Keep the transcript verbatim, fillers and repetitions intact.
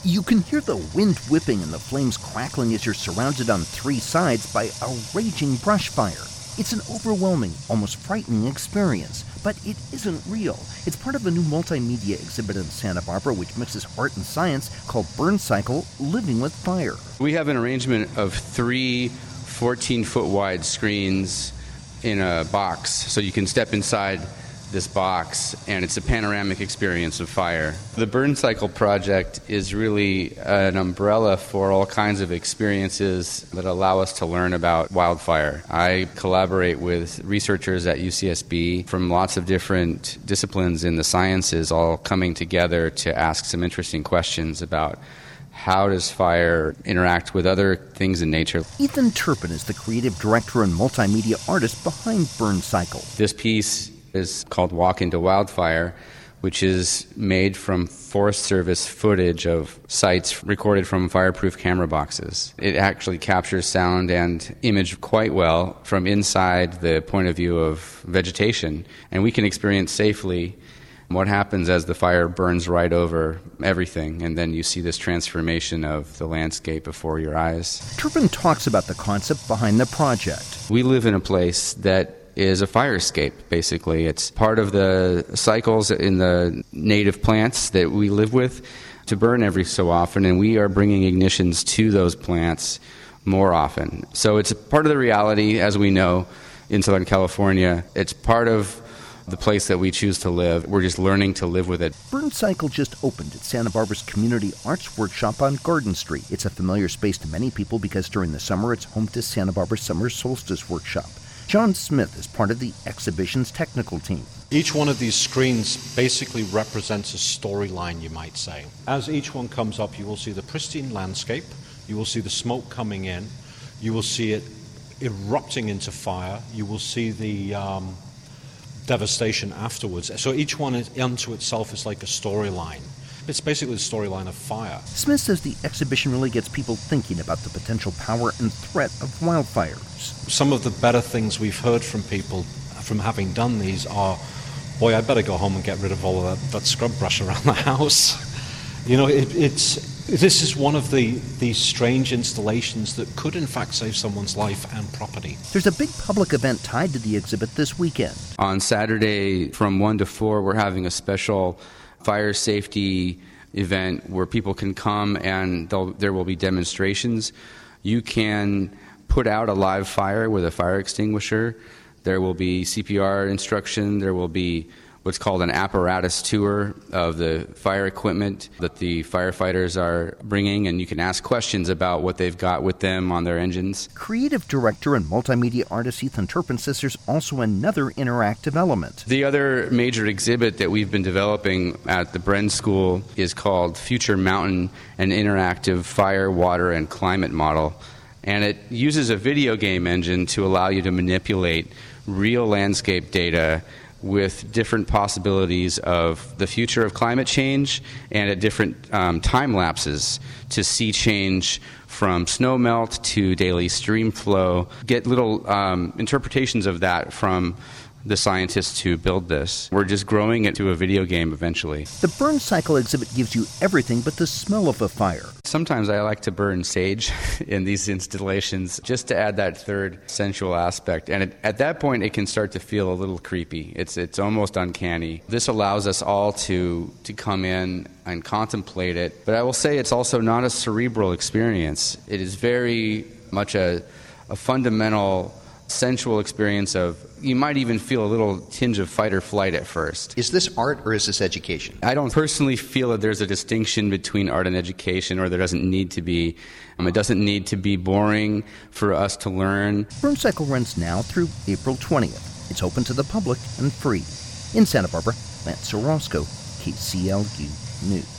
You can hear the wind whipping and the flames crackling as you're surrounded on three sides by a raging brush fire. It's an overwhelming, almost frightening experience, but it isn't real. It's part of a new multimedia exhibit in Santa Barbara which mixes art and science called Burn Cycle: Living with Fire. We have an arrangement of three fourteen-foot wide screens in a box, so you can step inside this box, and it's a panoramic experience of fire. The Burn Cycle project is really an umbrella for all kinds of experiences that allow us to learn about wildfire. I collaborate with researchers at U C S B from lots of different disciplines in the sciences, all coming together to ask some interesting questions about how does fire interact with other things in nature. Ethan Turpin is the creative director and multimedia artist behind Burn Cycle. This piece is called Walk into Wildfire, which is made from Forest Service footage of sites recorded from fireproof camera boxes. It actually captures sound and image quite well from inside the point of view of vegetation, and we can experience safely what happens as the fire burns right over everything, and then you see this transformation of the landscape before your eyes. Turpin talks about the concept behind the project. We live in a place that is a fire escape, basically. It's part of the cycles in the native plants that we live with to burn every so often, and we are bringing ignitions to those plants more often. So it's part of the reality, as we know, in Southern California. It's part of the place that we choose to live. We're just learning to live with it. Burn Cycle just opened at Santa Barbara's Community Arts Workshop on Garden Street. It's a familiar space to many people because during the summer it's home to Santa Barbara's Summer Solstice Workshop. John Smith is part of the exhibition's technical team. Each one of these screens basically represents a storyline, you might say. As each one comes up, you will see the pristine landscape, you will see the smoke coming in, you will see it erupting into fire, you will see the um, devastation afterwards. So each one is, unto itself is like a storyline. It's basically the storyline of fire. Smith says the exhibition really gets people thinking about the potential power and threat of wildfires. Some of the better things we've heard from people from having done these are, boy, I better go home and get rid of all of that, that scrub brush around the house. You know, it, it's this is one of the these strange installations that could in fact save someone's life and property. There's a big public event tied to the exhibit this weekend. On Saturday from one to four, we're having a special fire safety event where people can come and there will be demonstrations. You can put out a live fire with a fire extinguisher. There will be C P R instruction. There will be what's called an apparatus tour of the fire equipment that the firefighters are bringing, and you can ask questions about what they've got with them on their engines. Creative director and multimedia artist Ethan Turpin says there's also another interactive element. The other major exhibit that we've been developing at the Bren School is called Future Mountain, an interactive fire, water, and climate model. And it uses a video game engine to allow you to manipulate real landscape data with different possibilities of the future of climate change and at different um, time lapses to sea change from snow melt to daily stream flow. Get little um, interpretations of that from the scientists who build this. We're just growing it to a video game eventually. The Burn Cycle exhibit gives you everything but the smell of a fire. Sometimes I like to burn sage in these installations just to add that third sensual aspect. And it, at that point, it can start to feel a little creepy. It's it's almost uncanny. This allows us all to, to come in and contemplate it. But I will say it's also not a cerebral experience. It is very much a, a fundamental sensual experience of, you might even feel a little tinge of fight or flight at first. Is this art or is this education? I don't personally feel that there's a distinction between art and education, or there doesn't need to be. Um, it doesn't need to be boring for us to learn. Burn Cycle runs now through April twentieth. It's open to the public and free. In Santa Barbara, Lance Orozco, K C L U News.